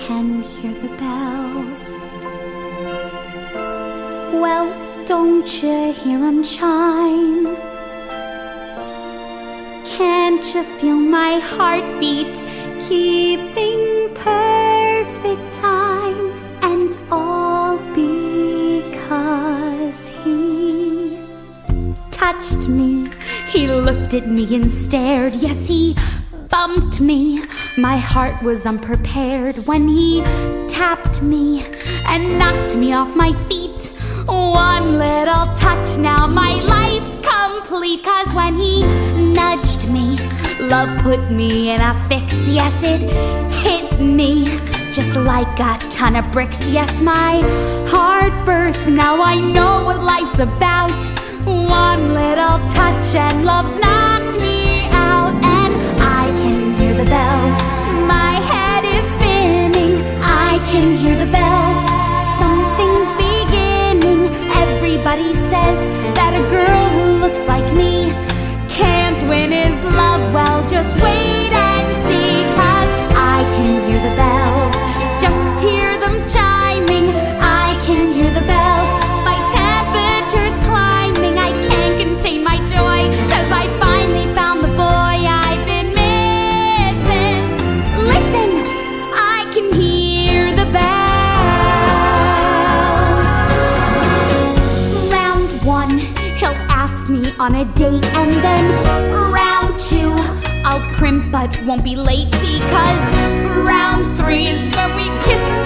can hear the bells. Well, don't you hear 'em chime? Can't you feel my heartbeat keeping perfect time? And all because he touched me. He looked at me and stared. Yes, he bumped me. My heart was unprepared when he tapped me and knocked me off my feet. One little touch, now my life's complete. 'Cause when he nudged me, love put me in a fix. Yes, it hit me just like a ton of bricks. Yes, my heart burst. Now I know what life's about. One little touch and love's knocked me out. And I can hear the bells. My head is spinning. I can hear the bells. Something's beginning. Everybody says that a girl who looks like me can't win his love. Well, just wait and see. 'Cause I can hear the bells. Just hear them chiming. I can hear the bells. My temperature's climbing. I can't contain my joy. 'Cause I finally found the boy I've been missing. Listen, I can hear the bells. Round one, he'll ask me on a date. And then round two, I'll primp but won't be late. Because round three is when we kiss and